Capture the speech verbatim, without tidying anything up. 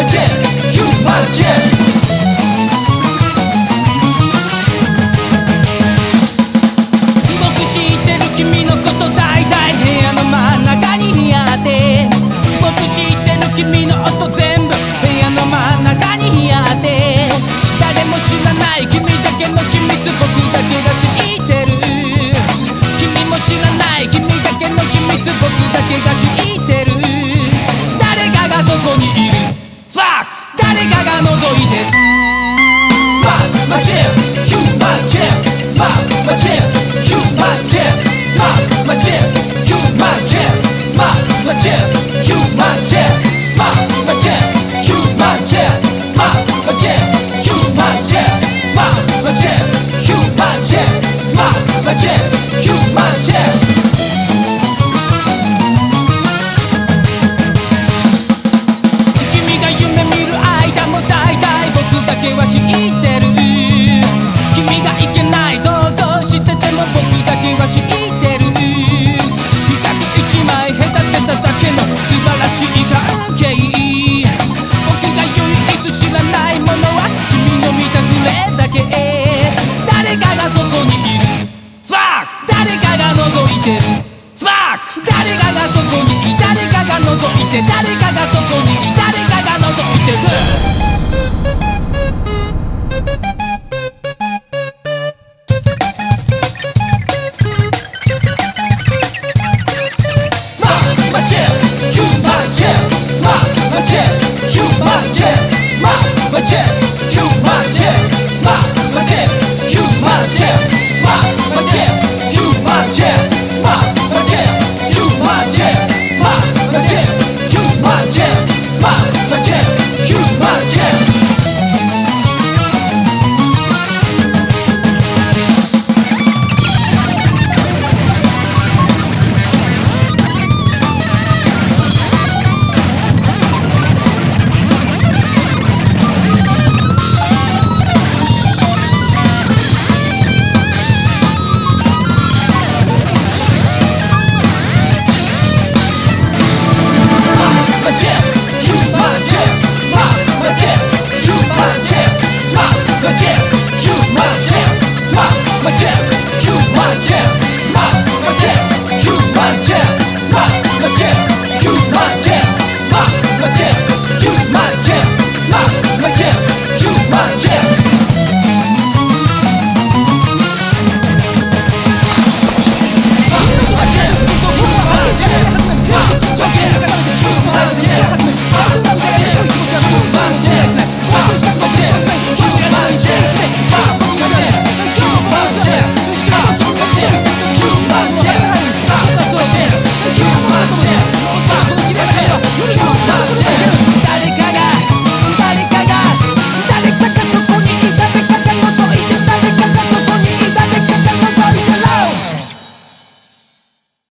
ジェンヒューマンジェン僕知ってる君のこと大体部屋の真ん中にあって僕知ってる君の音全部部屋の真ん中にあって誰も知らない君だけの秘密僕だけが知ってる君も知らない君だけの秘密僕だけが知ってる誰かがそこにいるスパーク誰かが覗いてるスパークマジェンヒューマンジェンスパークマジェンヒューマンジェンスパークマジェンヒューマンジェンスパークマジェンヒューマンジェンスパークマジェンヒューマンジェンスパークマジェンヒューマンジェンスパークマジェンヒューマンジェンスパークマジェンヒューマンジェン君が夢見る間も大体僕だけは知ってる君がいけない想像してても僕だけは知ってる比較一枚隔てただけの素晴らしい関係僕が唯一知らないものは君の見たくれだけ誰かがそこにいるスパーク誰かが覗いてるスパーク誰かがそこにい誰かが覗いて誰かがそこにい誰か